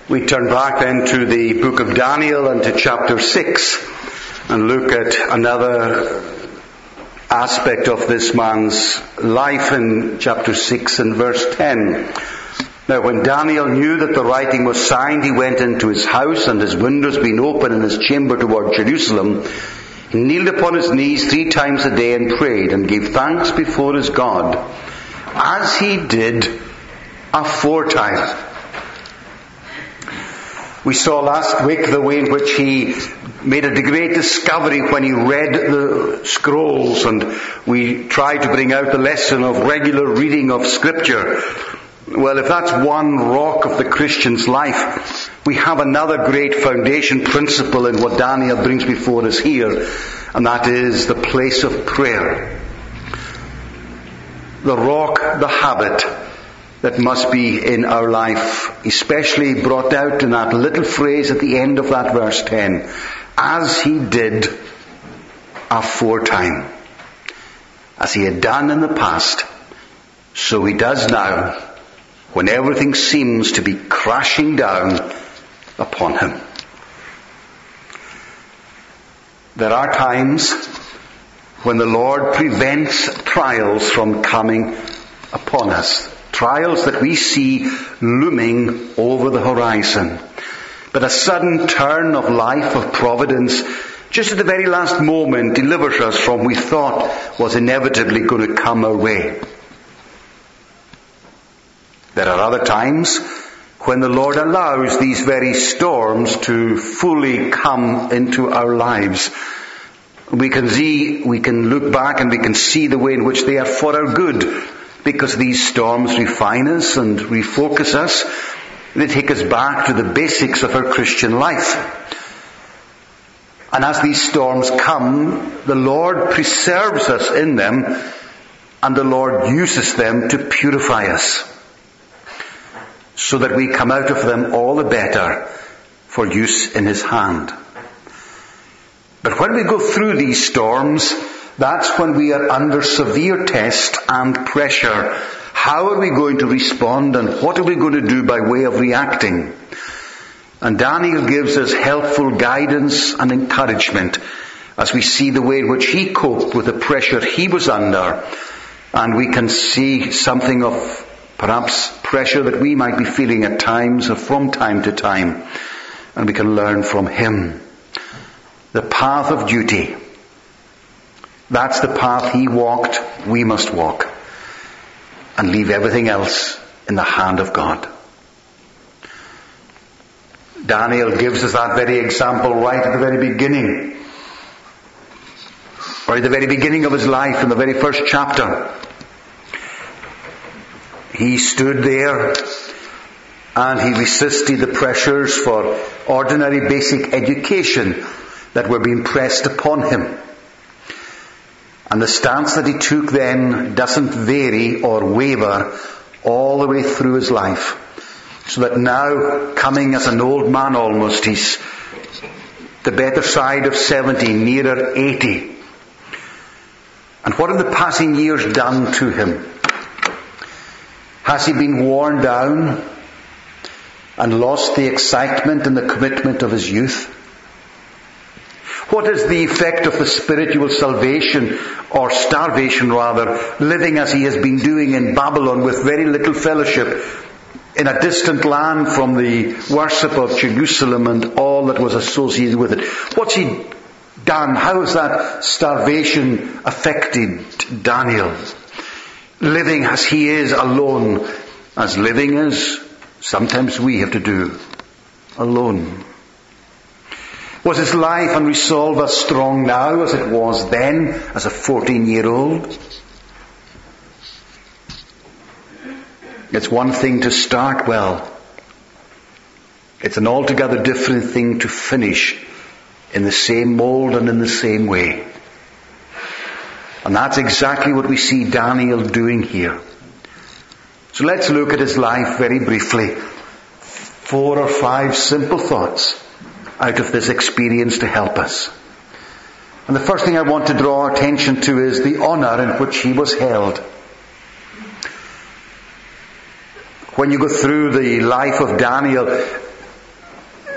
We turn back then to the book of Daniel and to chapter 6 and look at another aspect of this man's life in chapter 6 and verse 10. Now when Daniel knew that the writing was signed, he went into his house, and his windows being open in his chamber toward Jerusalem, he kneeled upon his knees 3 times a day and prayed and gave thanks before his God, as he did aforetime. We saw last week the way in which he made a great discovery when he read the scrolls, and we tried to bring out the lesson of regular reading of Scripture. Well, if that's one rock of the Christian's life, we have another great foundation principle in what Daniel brings before us here, and that is the place of prayer. The rock, the habit that must be in our life, especially brought out in that little phrase at the end of that verse 10, as he did aforetime. As he had done in the past, so he does now, when everything seems to be crashing down upon him. There are times when the Lord prevents trials from coming upon us. Trials that we see looming over the horizon. But a sudden turn of life, of providence, just at the very last moment delivers us from what we thought was inevitably going to come our way. There are other times when the Lord allows these very storms to fully come into our lives. We can look back and we can see the way in which they are for our good, because these storms refine us and refocus us. They take us back to the basics of our Christian life. And as these storms come, the Lord preserves us in them, and the Lord uses them to purify us, so that we come out of them all the better for use in His hand. But when we go through these storms, that's when we are under severe test and pressure. How are we going to respond, and what are we going to do by way of reacting? And Daniel gives us helpful guidance and encouragement as we see the way in which he coped with the pressure he was under. And we can see something of perhaps pressure that we might be feeling at times or from time to time. And we can learn from him. The path of duty. That's the path he walked, we must walk. And leave everything else in the hand of God. Daniel gives us that very example right at the very beginning. Or at the very beginning of his life, in the very first chapter. He stood there and he resisted the pressures for ordinary basic education that were being pressed upon him. And the stance that he took then doesn't vary or waver all the way through his life. So that now, coming as an old man almost, he's the better side of 70, nearer 80. And what have the passing years done to him? Has he been worn down and lost the excitement and the commitment of his youth? What is the effect of the spiritual salvation, or starvation rather, living as he has been doing in Babylon with very little fellowship, in a distant land from the worship of Jerusalem and all that was associated with it? What's he done? How has that starvation affected Daniel? Living as he is alone, as living as sometimes we have to do, alone. Was his life and resolve as strong now as it was then, as a 14-year-old? It's one thing to start well. It's an altogether different thing to finish in the same mold and in the same way. And that's exactly what we see Daniel doing here. So let's look at his life very briefly. 4 or 5 simple thoughts out of this experience to help us. And the first thing I want to draw our attention to is the honour in which he was held. When you go through the life of Daniel,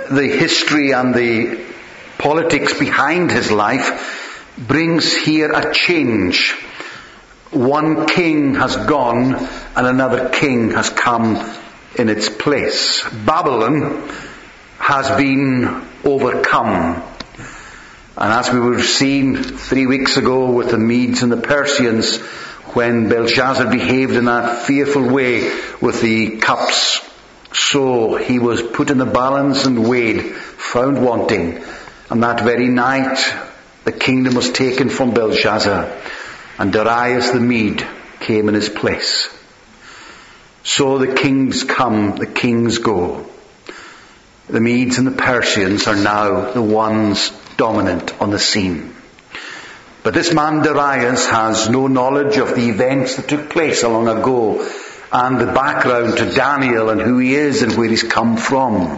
the history and the politics behind his life brings here a change. One king has gone and another king has come in its place. Babylon has been overcome. And as we were seeing 3 weeks ago with the Medes and the Persians, when Belshazzar behaved in a fearful way with the cups, so he was put in the balance and weighed, found wanting. And that very night, the kingdom was taken from Belshazzar, and Darius the Mede came in his place. So the kings come, the kings go. The Medes and the Persians are now the ones dominant on the scene. But this man Darius has no knowledge of the events that took place long ago, and the background to Daniel and who he is and where he's come from.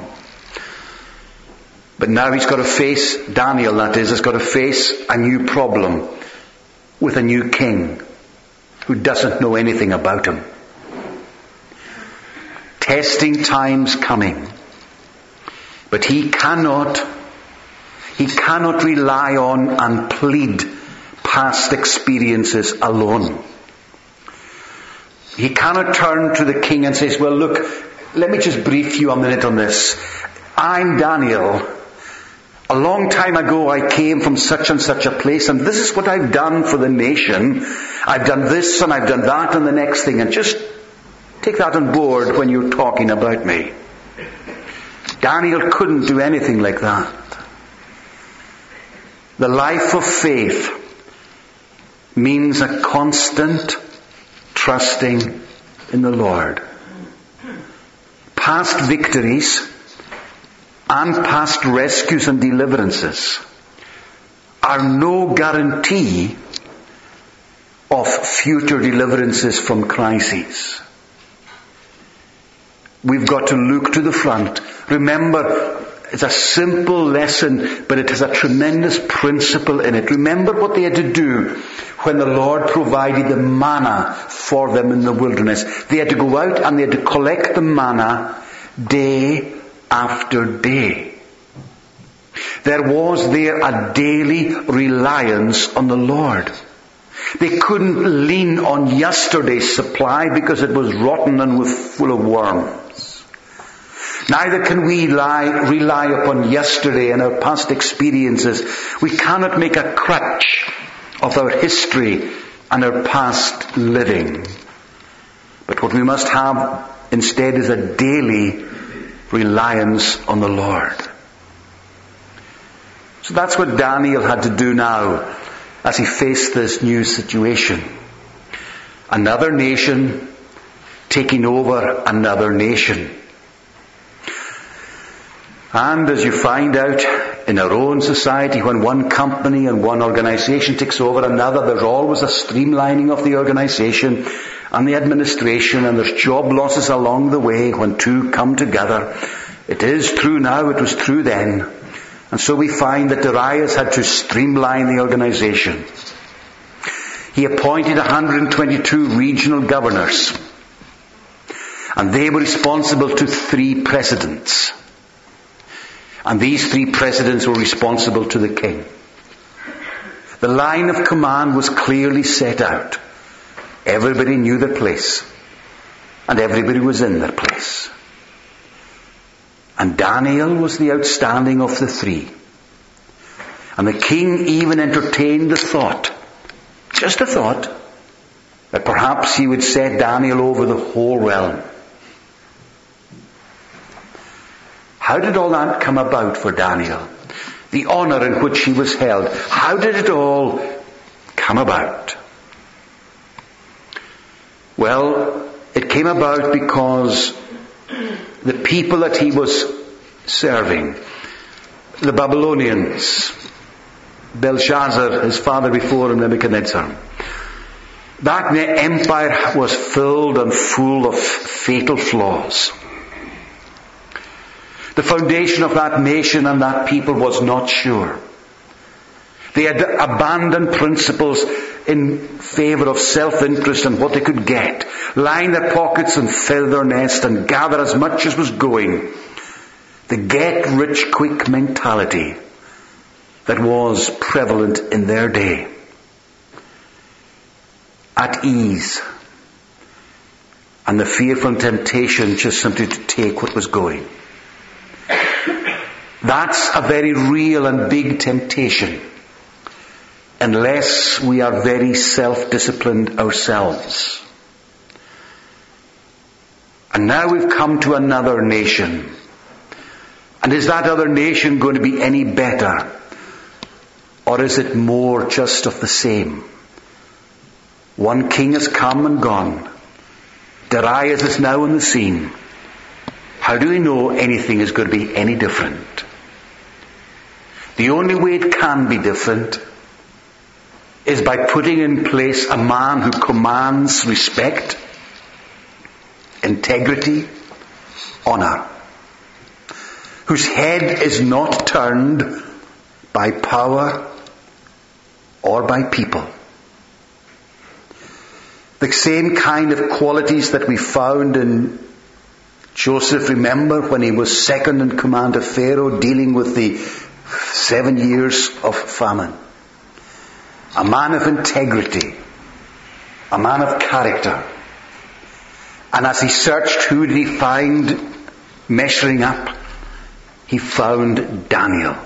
But now he's got to face, Daniel that is, has got to face a new problem with a new king who doesn't know anything about him. Testing time's coming. But he cannot rely on and plead past experiences alone. He cannot turn to the king and say, well, look, let me just brief you a minute on this. I'm Daniel. A long time ago I came from such and such a place, and this is what I've done for the nation. I've done this and I've done that and the next thing, and just take that on board when you're talking about me. Daniel couldn't do anything like that. The life of faith means a constant trusting in the Lord. Past victories and past rescues and deliverances are no guarantee of future deliverances from crises. We've got to look to the front. Remember, it's a simple lesson, but it has a tremendous principle in it. Remember what they had to do when the Lord provided the manna for them in the wilderness. They had to go out and they had to collect the manna day after day. There was there a daily reliance on the Lord. They couldn't lean on yesterday's supply because it was rotten and was full of worms. Neither can we rely upon yesterday and our past experiences. We cannot make a crutch of our history and our past living. But what we must have instead is a daily reliance on the Lord. So that's what Daniel had to do now as he faced this new situation. Another nation taking over another nation. And as you find out in our own society, when one company and one organization takes over another, there's always a streamlining of the organization and the administration, and there's job losses along the way when two come together. It is true now, it was true then. And so we find that Darius had to streamline the organization. He appointed 122 regional governors, and they were responsible to 3 presidents. And these 3 presidents were responsible to the king. The line of command was clearly set out. Everybody knew their place. And everybody was in their place. And Daniel was the outstanding of the 3. And the king even entertained the thought, just a thought, that perhaps he would set Daniel over the whole realm. How did all that come about for Daniel? The honor in which he was held. How did it all come about? Well, it came about because the people that he was serving, the Babylonians, Belshazzar, his father before him, Nebuchadnezzar, that empire was filled and full of fatal flaws. The foundation of that nation and that people was not sure. They had abandoned principles in favour of self-interest and what they could get, line their pockets and fill their nest and gather as much as was going. the get-rich-quick mentality that was prevalent in their day. At ease, and the fearful temptation just simply to take what was going. That's a very real and big temptation, unless we are very self-disciplined ourselves. And now we've come to another nation. And is that other nation going to be any better? Or is it more just of the same? One king has come and gone. Darius is now on the scene. How do we know anything is going to be any different? The only way it can be different is by putting in place a man who commands respect, integrity, honor, whose head is not turned by power or by people. The same kind of qualities that we found in Joseph, remember, when he was second in command of Pharaoh, dealing with the 7 years of famine. A man of integrity, a man of character. And as he searched, who did he find measuring up? He found Daniel.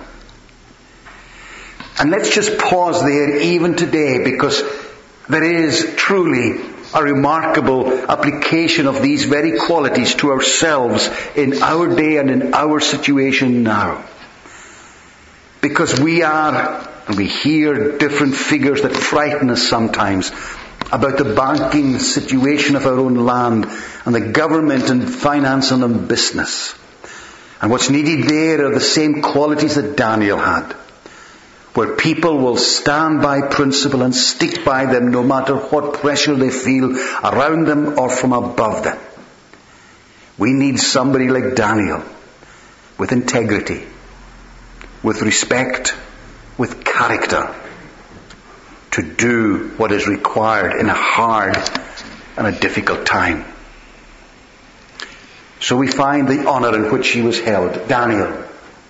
And let's just pause there even today, because there is truly a remarkable application of these very qualities to ourselves in our day and in our situation now. Because we hear different figures that frighten us sometimes about the banking situation of our own land and the government and finance and business. And what's needed there are the same qualities that Daniel had, where people will stand by principle and stick by them no matter what pressure they feel around them or from above them. We need somebody like Daniel, with integrity, with respect, with character, to do what is required in a hard and a difficult time. So we find the honor in which he was held. Daniel,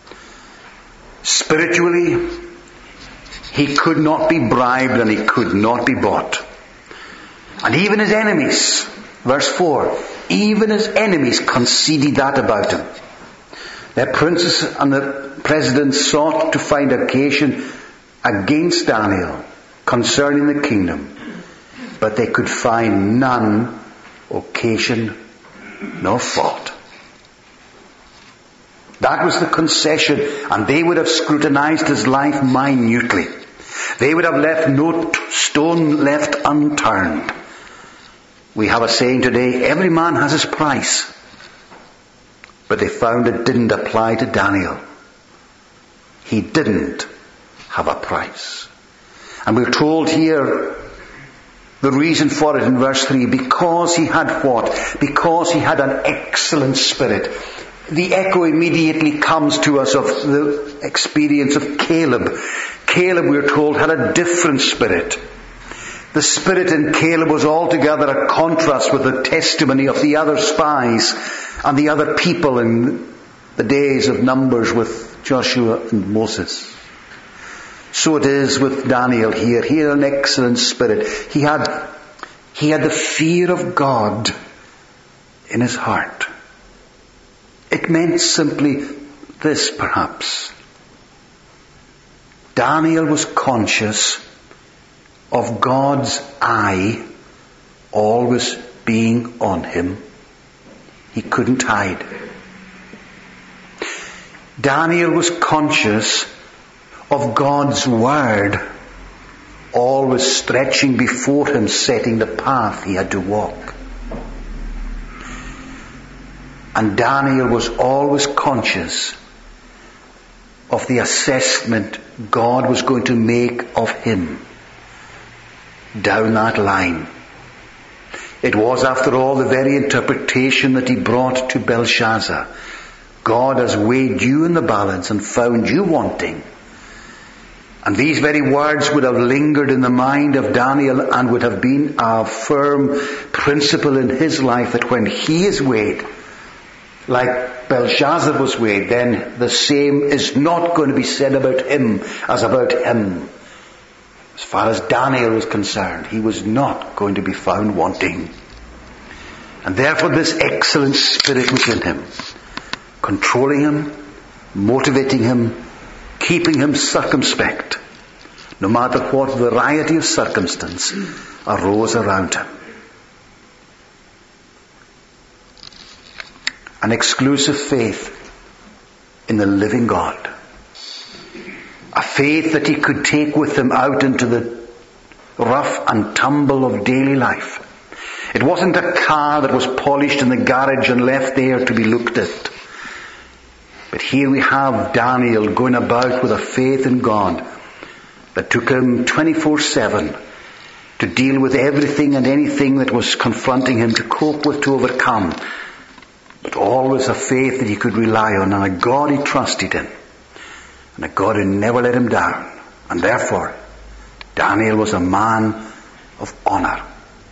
spiritually, he could not be bribed and he could not be bought. And even his enemies, verse 4, even his enemies conceded that about him. Their princes and the presidents sought to find occasion against Daniel concerning the kingdom, but they could find none occasion nor fault. That was the concession, and they would have scrutinized his life minutely. They would have left no stone left unturned. We have a saying today, every man has his price. But they found it didn't apply to Daniel. He didn't have a price. And we're told here the reason for it in verse 3, because he had what? Because he had an excellent spirit. The echo immediately comes to us of the experience of Caleb. Caleb, we're told, had a different spirit. The spirit in Caleb was altogether a contrast with the testimony of the other spies and the other people in the days of Numbers with Joshua and Moses. So it is with Daniel here. He had an excellent spirit. He had the fear of God in his heart. It meant simply this, perhaps. Daniel was conscious of God's eye always being on him. He couldn't hide. Daniel was conscious of God's word always stretching before him, setting the path he had to walk. And Daniel was always conscious of the assessment God was going to make of him down that line. It was, after all, the very interpretation that he brought to Belshazzar. God has weighed you in the balance and found you wanting. And these very words would have lingered in the mind of Daniel and would have been a firm principle in his life, that when he is weighed, like Belshazzar was weighed, then the same is not going to be said about him as about him. As far as Daniel was concerned, he was not going to be found wanting. And therefore this excellent spirit was in him, controlling him, motivating him, keeping him circumspect, no matter what variety of circumstance arose around him. An exclusive faith in the living God. A faith that he could take with him out into the rough and tumble of daily life. It wasn't a car that was polished in the garage and left there to be looked at. But here we have Daniel going about with a faith in God that took him 24/7 to deal with everything and anything that was confronting him, to cope with, to overcome. But always a faith that he could rely on, and a God he trusted in, and a God who never let him down. And therefore, Daniel was a man of honor.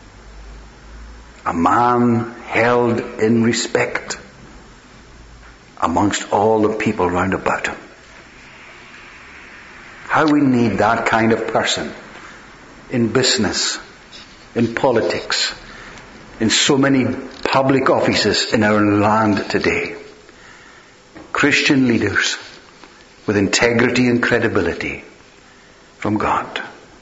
A man held in respect amongst all the people round about him. How we need that kind of person in business, in politics, in so many public offices in our land today. Christian leaders with integrity and credibility from God.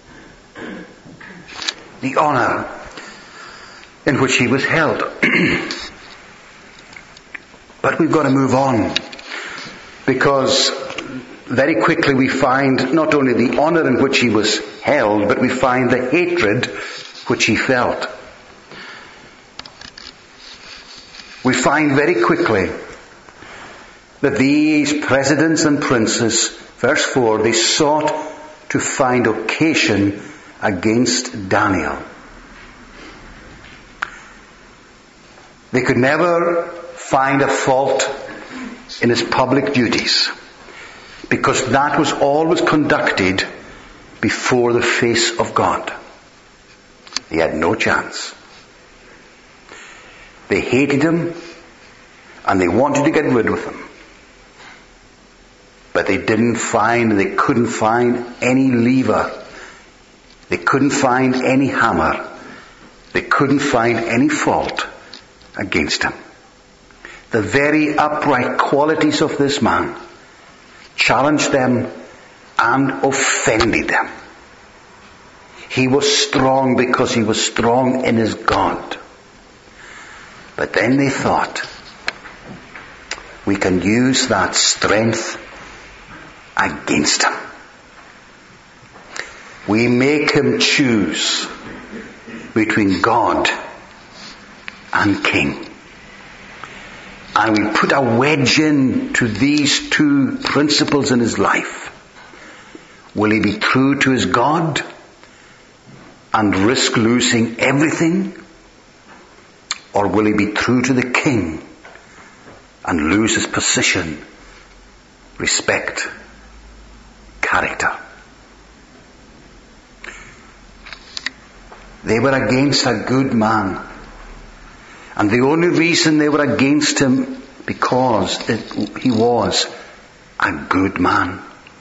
The honor in which he was held. But we've got to move on, because very quickly we find not only the honor in which he was held, but we find the hatred which he felt. We find very quickly that these presidents and princes, verse 4, they sought to find occasion against Daniel. They could never find a fault in his public duties, because that was always conducted before the face of God. He had no chance. They hated him and they wanted to get rid of him. But they couldn't find any lever. They couldn't find any hammer. They couldn't find any fault against him. The very upright qualities of this man challenged them and offended them. He was strong because he was strong in his God. But then they thought, we can use that strength against him. We make him choose between God and king. And we put a wedge into these two principles in his life. Will he be true to his God and risk losing everything? Or will he be true to the king and lose his position, respect, character? They were against a good man. And the only reason they were against him, because he was a good man.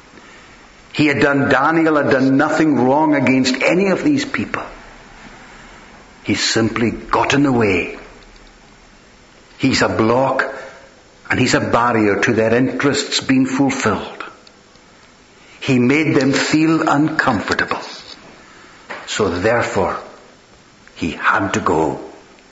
Daniel had done nothing wrong against any of these people. He simply got in the way. He's a block and he's a barrier to their interests being fulfilled. He made them feel uncomfortable. So therefore, he had to go.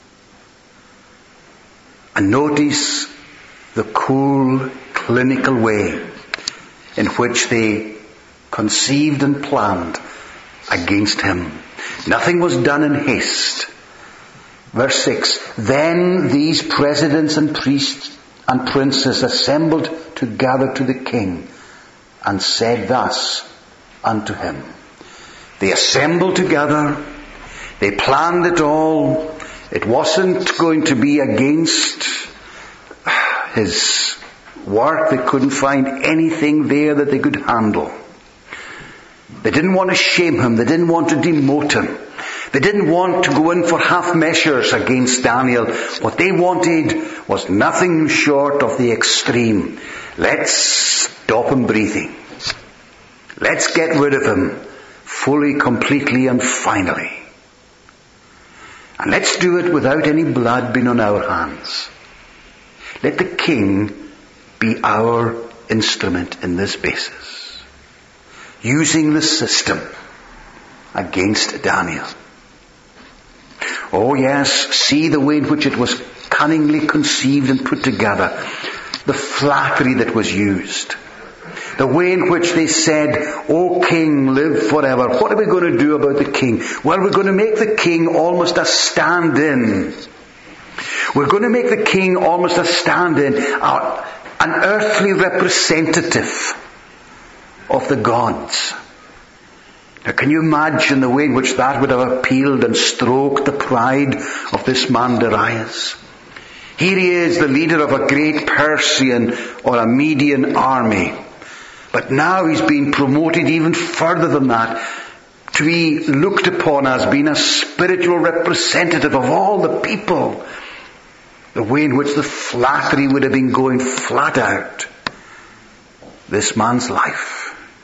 And notice the cool, clinical way in which they conceived and planned against him. Nothing was done in haste. Verse 6, then these presidents and priests and princes assembled together to the king and said thus unto him. They assembled together. They planned it all. It wasn't going to be against his work. They couldn't find anything there that they could handle. They didn't want to shame him. They didn't want to demote him. They didn't want to go in for half measures against Daniel. What they wanted was nothing short of the extreme. Let's stop him breathing. Let's get rid of him fully, completely, and finally. And let's do it without any blood being on our hands. Let the king be our instrument in this basis, using the system against Daniel. Oh yes, see the way in which it was cunningly conceived and put together. The flattery that was used. The way in which they said, "O king, live forever." What are we going to do about the king? Well, we're going to make the king almost a stand-in. We're going to make the king almost a stand-in, an earthly representative of the gods. Now, can you imagine the way in which that would have appealed and stroked the pride of this man Darius? Here he is, the leader of a great Persian or a Median army. But now he's been promoted even further than that, to be looked upon as being a spiritual representative of all the people. The way in which the flattery would have been going flat out. This man's life.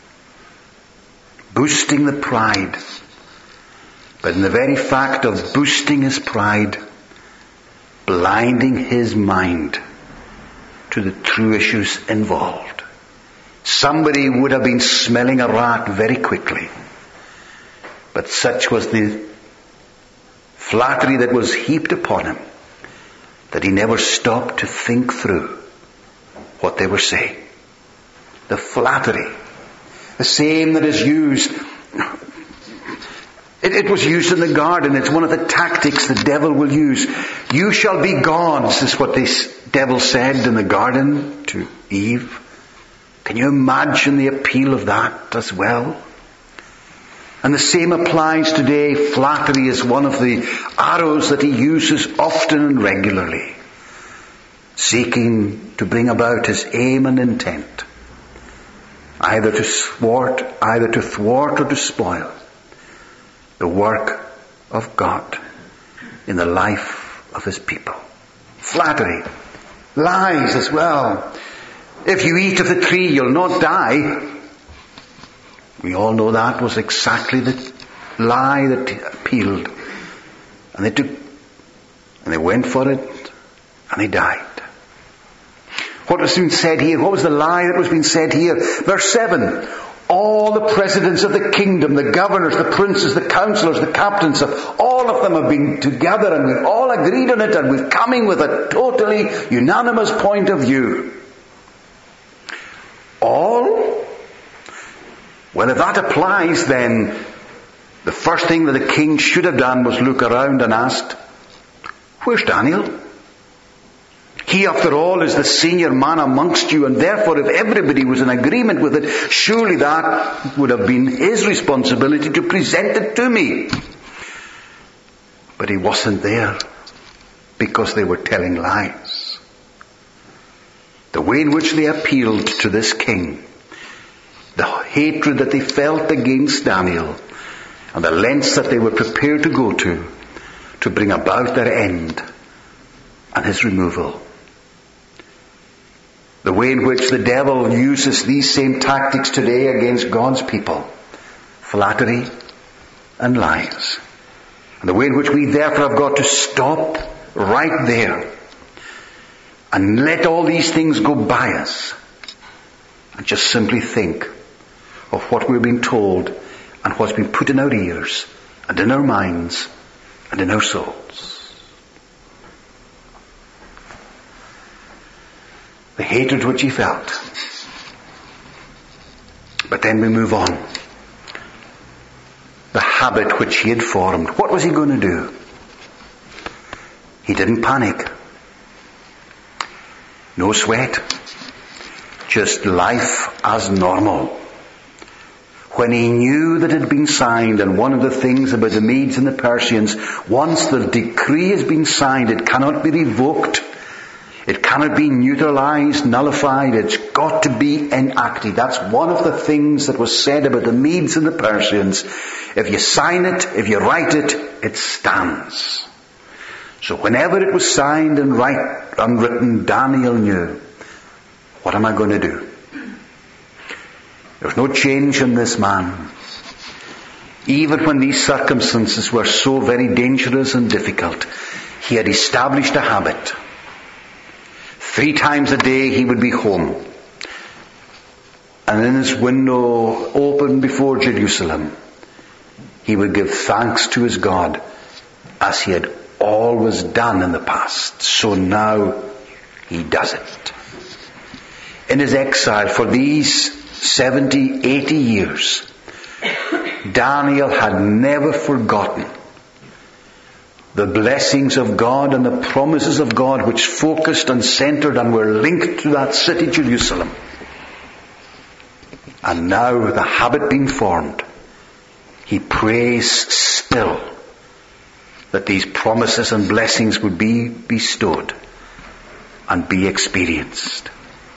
Boosting the pride. But in the very fact of boosting his pride, blinding his mind to the true issues involved. Somebody would have been smelling a rat very quickly. But such was the flattery that was heaped upon him that he never stopped to think through what they were saying. The flattery. The same that is used. It was used in the garden. It's one of the tactics the devil will use. You shall be gods, is what this devil said in the garden to Eve. Can you imagine the appeal of that as well? And the same applies today. Flattery is one of the arrows that he uses often and regularly, seeking to bring about his aim and intent, either to thwart or to spoil the work of God in the life of his people. Flattery. Lies as well. If you eat of the tree, you'll not die. We all know that was exactly the lie that appealed. And they went for it, and they died. What was being said here? What was the lie that was being said here? Verse 7. All the presidents of the kingdom, the governors, the princes, the counselors, the captains, all of them have been together and we've all agreed on it and we've come in with a totally unanimous point of view. All? Well, if that applies, then the first thing that the king should have done was look around and asked, "Where's Daniel? He, after all, is the senior man amongst you, and therefore if everybody was in agreement with it, surely that would have been his responsibility to present it to me." But he wasn't there because they were telling lies. The way in which they appealed to this king, the hatred that they felt against Daniel, and the lengths that they were prepared to go to bring about their end and his removal. The way in which the devil uses these same tactics today against God's people. Flattery and lies. And the way in which we therefore have got to stop right there and let all these things go by us and just simply think of what we're being told and what's been put in our ears and in our minds and in our souls. The hatred which he felt. But then we move on. The habit which he had formed. What was he going to do? He didn't panic. No sweat. Just life as normal. When he knew that it had been signed, and one of the things about the Medes and the Persians, once the decree has been signed, it cannot be revoked. It cannot be neutralized, nullified. It's got to be enacted. That's one of the things that was said about the Medes and the Persians. If you sign it, if you write it, it stands. So whenever it was signed and unwritten, Daniel knew, what am I going to do? There's no change in this man. Even when these circumstances were so very dangerous and difficult, he had established a habit. 3 times a day he would be home. And in his window open before Jerusalem, he would give thanks to his God as he had always done in the past. So now he does it. In his exile for these 70, 80 years, Daniel had never forgotten the blessings of God and the promises of God which focused and centered and were linked to that city, Jerusalem. And now, the habit being formed, he prays still that these promises and blessings would be bestowed and be experienced.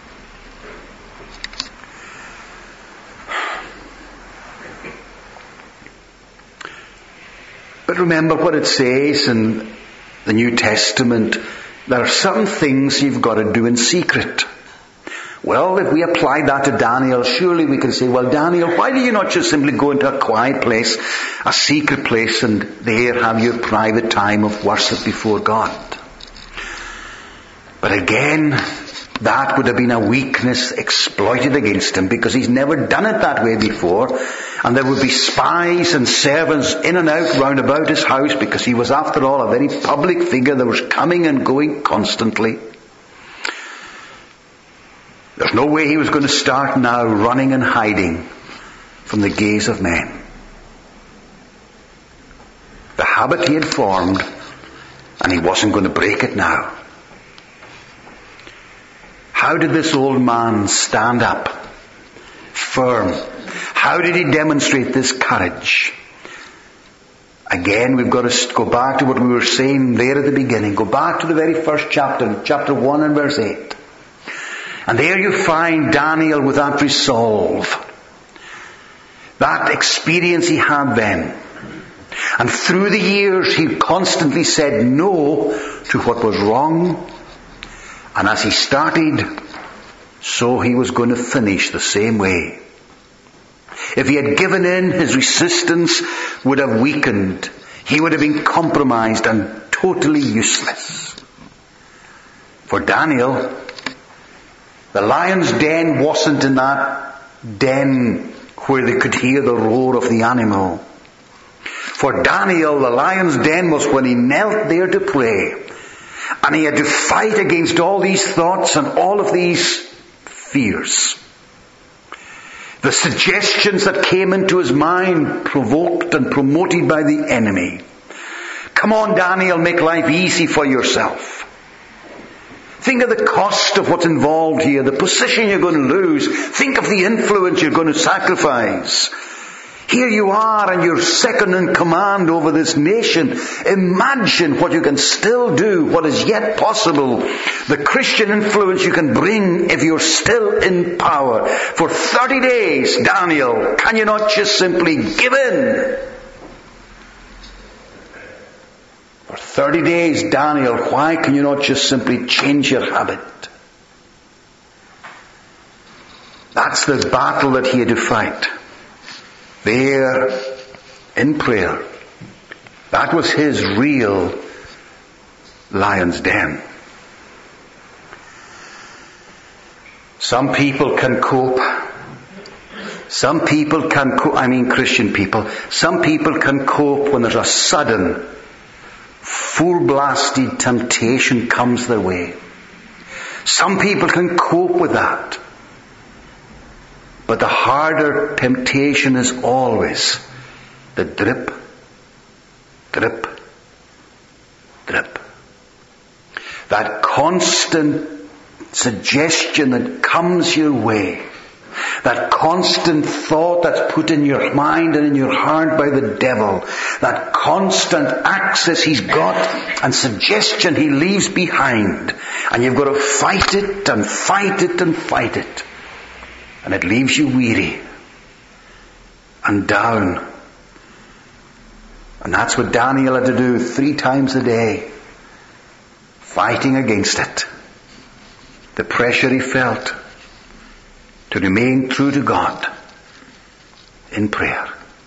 But remember what it says in the New Testament. There are some things you've got to do in secret. Well, if we apply that to Daniel, surely we can say, well, Daniel, why do you not just simply go into a quiet place, a secret place, and there have your private time of worship before God? But again, that would have been a weakness exploited against him, because he's never done it that way before. And there would be spies and servants in and out round about his house, because he was, after all, a very public figure that was coming and going constantly. There's no way he was going to start now running and hiding from the gaze of men. The habit he had formed, and he wasn't going to break it now. How did this old man stand up, firm? How did he demonstrate this courage? Again, we've got to go back to what we were saying there at the beginning. Go back to the very first chapter, chapter 1 and verse 8. And there you find Daniel with that resolve, that experience he had then. And through the years he constantly said no to what was wrong. And as he started, so he was going to finish the same way. If he had given in, his resistance would have weakened. He would have been compromised and totally useless. For Daniel, the lion's den wasn't in that den where they could hear the roar of the animal. For Daniel, the lion's den was when he knelt there to pray. And he had to fight against all these thoughts and all of these fears. The suggestions that came into his mind, provoked and promoted by the enemy. Come on, Daniel, make life easy for yourself. Think of the cost of what's involved here, the position you're going to lose. Think of the influence you're going to sacrifice. Here you are, and you're second in command over this nation. Imagine what you can still do, what is yet possible. The Christian influence you can bring if you're still in power. For 30 days, Daniel, can you not just simply give in? For 30 days, Daniel, why can you not just simply change your habit? That's the battle that he had to fight. There, in prayer. That was his real lion's den. Some people can cope. Some people can cope, Christian people. Some people can cope when there's a sudden, full-blasted temptation comes their way. Some people can cope with that. But the harder temptation is always the drip, drip, drip. That constant suggestion that comes your way That constant thought that's put in your mind and in your heart by the devil. That constant access he's got and suggestion he leaves behind. And you've got to fight it and fight it and fight it. And it leaves you weary and down. And that's what Daniel had to do 3 times a day. Fighting against it. The pressure he felt to remain true to God in prayer.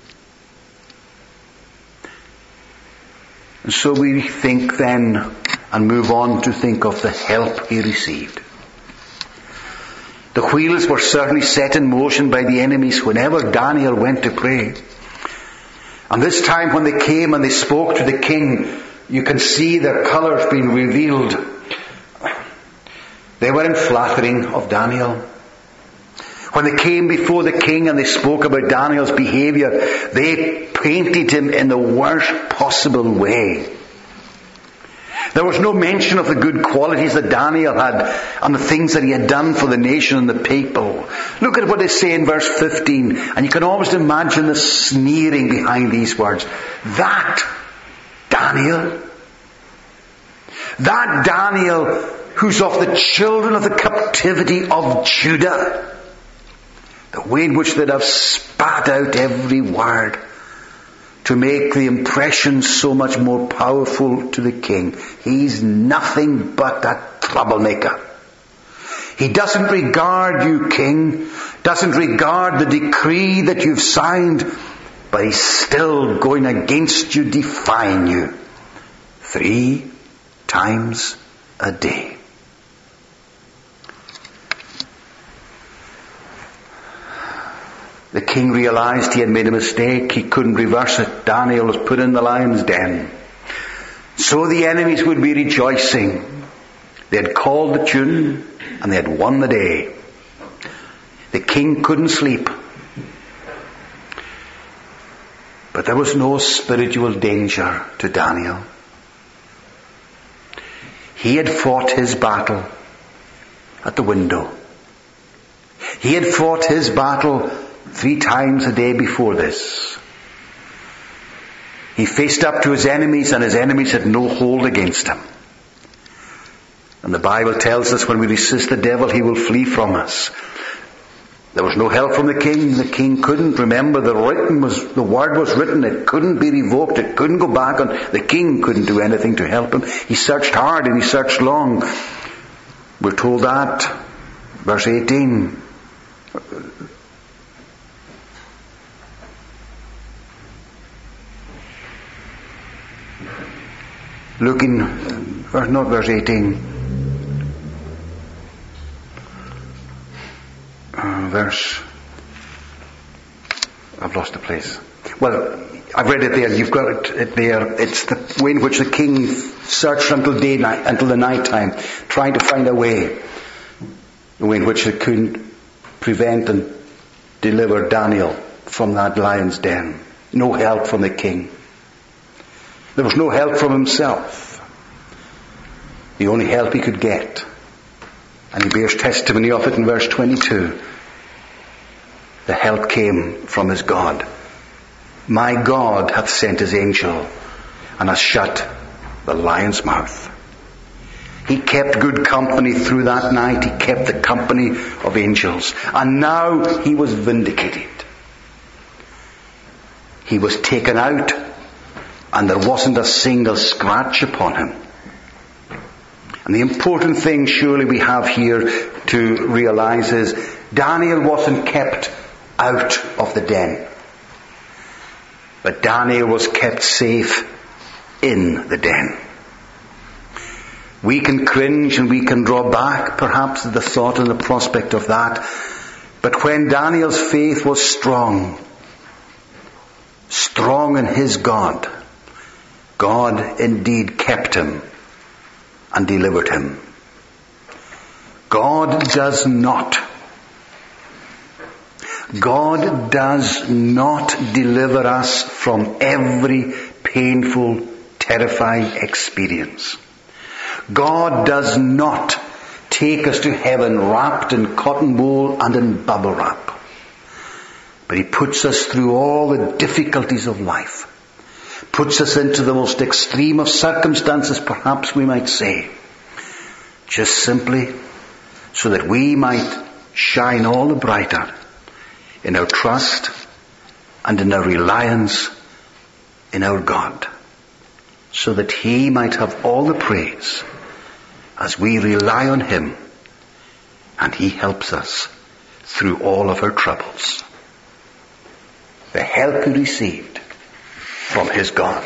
And so we think then and move on to think of the help he received. The wheels were certainly set in motion by the enemies whenever Daniel went to pray. And this time when they came and they spoke to the king, you can see their colours being revealed. They were flattering of Daniel. When they came before the king and they spoke about Daniel's behaviour, they painted him in the worst possible way. There was no mention of the good qualities that Daniel had and the things that he had done for the nation and the people. Look at what they say in verse 15, and you can almost imagine the sneering behind these words. That Daniel, who's of the children of the captivity of Judah, the way in which they'd have spat out every word to make the impression so much more powerful to the king. He's nothing but a troublemaker. He doesn't regard you, king, doesn't regard the decree that you've signed, but he's still going against you, defying you 3 times a day. The king realized he had made a mistake. He couldn't reverse it. Daniel was put in the lion's den. So the enemies would be rejoicing. They had called the tune and they had won the day. The king couldn't sleep. But there was no spiritual danger to Daniel. He had fought his battle at the window. He had fought his battle 3 times a day before this. He faced up to his enemies and his enemies had no hold against him. And the Bible tells us when we resist the devil, he will flee from us. There was no help from the king. The king couldn't. Remember, the word was written. It couldn't be revoked. It couldn't go back on. The king couldn't do anything to help him. He searched hard and he searched long. We're told that. Verse 18. Not verse 18. I've lost the place. Well, I've read it there. You've got it there. It's the way in which the king searched until the night time, trying to find a way. The way in which they couldn't prevent and deliver Daniel from that lion's den. No help from the king. There was no help from himself. The only help he could get. And he bears testimony of it in verse 22. The help came from his God. My God hath sent his angel and hath shut the lion's mouth. He kept good company through that night. He kept the company of angels. And now he was vindicated. He was taken out and there wasn't a single scratch upon him. And the important thing surely we have here to realize is Daniel wasn't kept out of the den. But Daniel was kept safe in the den. We can cringe and we can draw back perhaps at the thought and the prospect of that. But when Daniel's faith was strong in his God, God indeed kept him and delivered him. God does not deliver us from every painful, terrifying experience. God does not take us to heaven wrapped in cotton wool and in bubble wrap. But he puts us through all the difficulties of life. Puts us into the most extreme of circumstances, perhaps we might say. Just simply so that we might shine all the brighter in our trust and in our reliance in our God. So that he might have all the praise as we rely on him and he helps us through all of our troubles. The help he received from his God.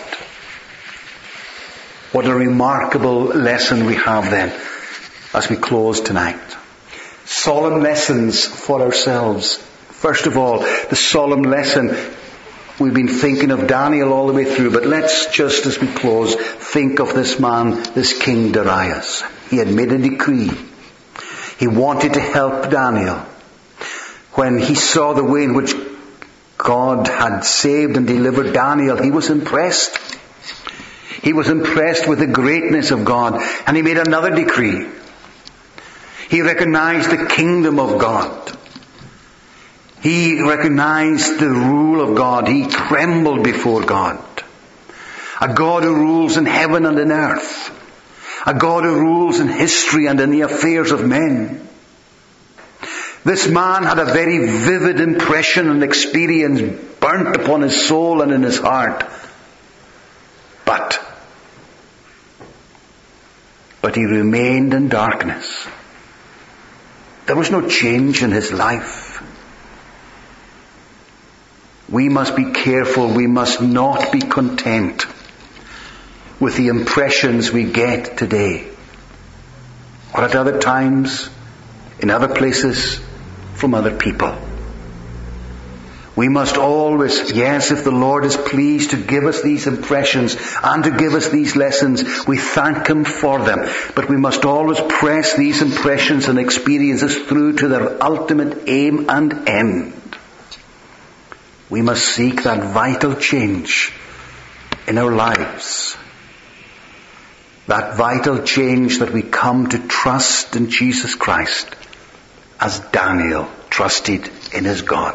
What a remarkable lesson we have then as we close tonight. Solemn lessons for ourselves. First of all, the solemn lesson. We've been thinking of Daniel all the way through, but let's just as we close think of this man, this King Darius. He had made a decree. He wanted to help Daniel. When he saw the way in which God had saved and delivered Daniel, he was impressed. He was impressed with the greatness of God, and he made another decree. He recognized the kingdom of God. He recognized the rule of God. He trembled before God. A God who rules in heaven and in earth. A God who rules in history and in the affairs of men. This man had a very vivid impression and experience burnt upon his soul and in his heart. But he remained in darkness. There was no change in his life. We must be careful. We must not be content with the impressions we get today or at other times, in other places, from other people. We must always, yes, if the Lord is pleased to give us these impressions and to give us these lessons, we thank him for them. But we must always press these impressions and experiences through to their ultimate aim and end. We must seek that vital change in our lives. That vital change that we come to trust in Jesus Christ as Daniel trusted in his God.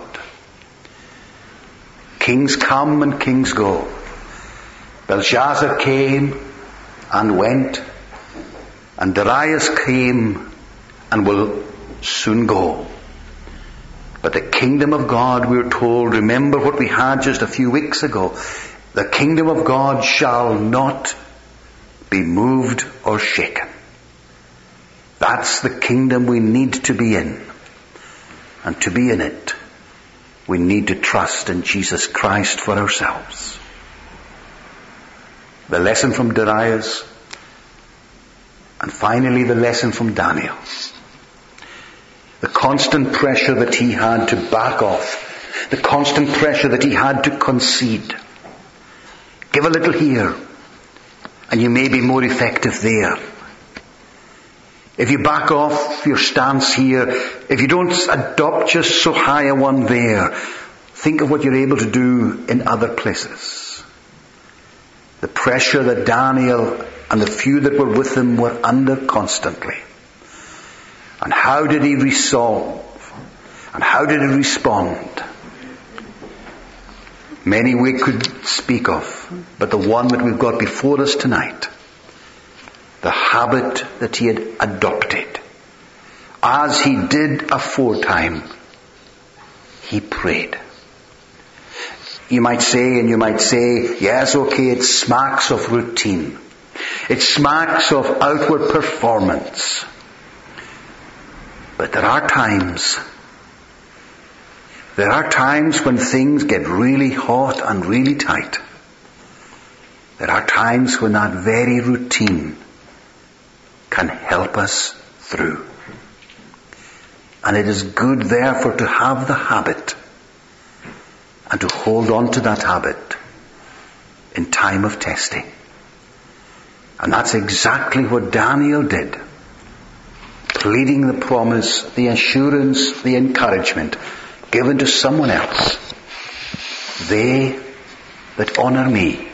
Kings come and kings go. Belshazzar came and went, and Darius came and will soon go. But the kingdom of God, we're told, remember what we had just a few weeks ago, the kingdom of God shall not be moved or shaken. That's the kingdom we need to be in. And to be in it, we need to trust in Jesus Christ for ourselves. The lesson from Darius, and finally the lesson from Daniel. The constant pressure that he had to back off. The constant pressure that he had to concede. Give a little here, and you may be more effective there. If you back off your stance here, if you don't adopt just so high a one there, think of what you're able to do in other places. The pressure that Daniel and the few that were with him were under constantly. And how did he resolve? And how did he respond? Many we could speak of, but the one that we've got before us tonight, the habit that he had adopted, as he did aforetime, he prayed. You might say, yes, okay, it smacks of routine. It smacks of outward performance. But there are times when things get really hot and really tight. There are times when that very routine can help us through. And it is good, therefore, to have the habit and to hold on to that habit in time of testing. And that's exactly what Daniel did. Pleading the promise, the assurance, the encouragement given to someone else. They that honor me,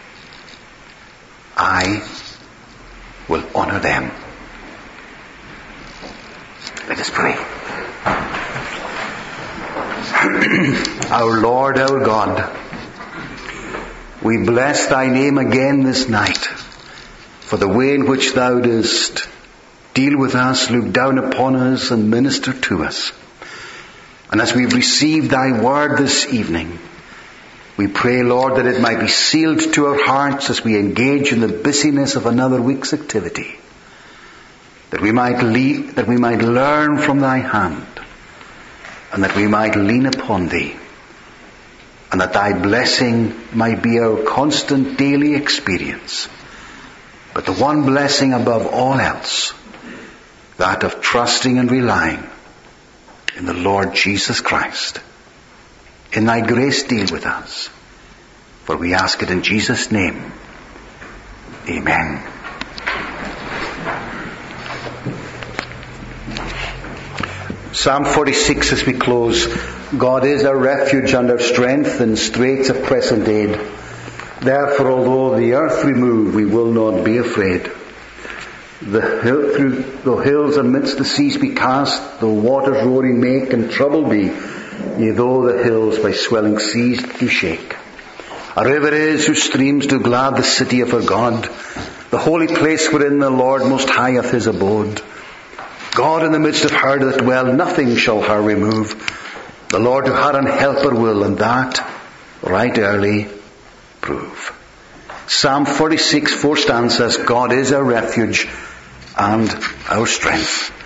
I will honor them. Let us pray. Our Lord, our God, we bless thy name again this night for the way in which thou dost deal with us, look down upon us and minister to us. And as we've received thy word this evening, we pray, Lord, that it might be sealed to our hearts as we engage in the busyness of another week's activity. That we might learn from thy hand, and that we might lean upon thee, and that thy blessing might be our constant daily experience. But the one blessing above all else, that of trusting and relying in the Lord Jesus Christ. In thy grace deal with us, for we ask it in Jesus' name. Amen. Psalm 46 as we close. God is our refuge and our strength in straits of present aid. Therefore, although the earth remove, we will not be afraid. Though hills amidst the seas be cast, though waters roaring make and trouble be, yea, though the hills by swelling seas do shake. A river is whose streams do glad the city of our God, the holy place wherein the Lord most high hath his abode. God in the midst of her that dwell, nothing shall her remove. The Lord who had an helper will, and that right early prove. Psalm 46, 4 stanzas. God is our refuge and our strength.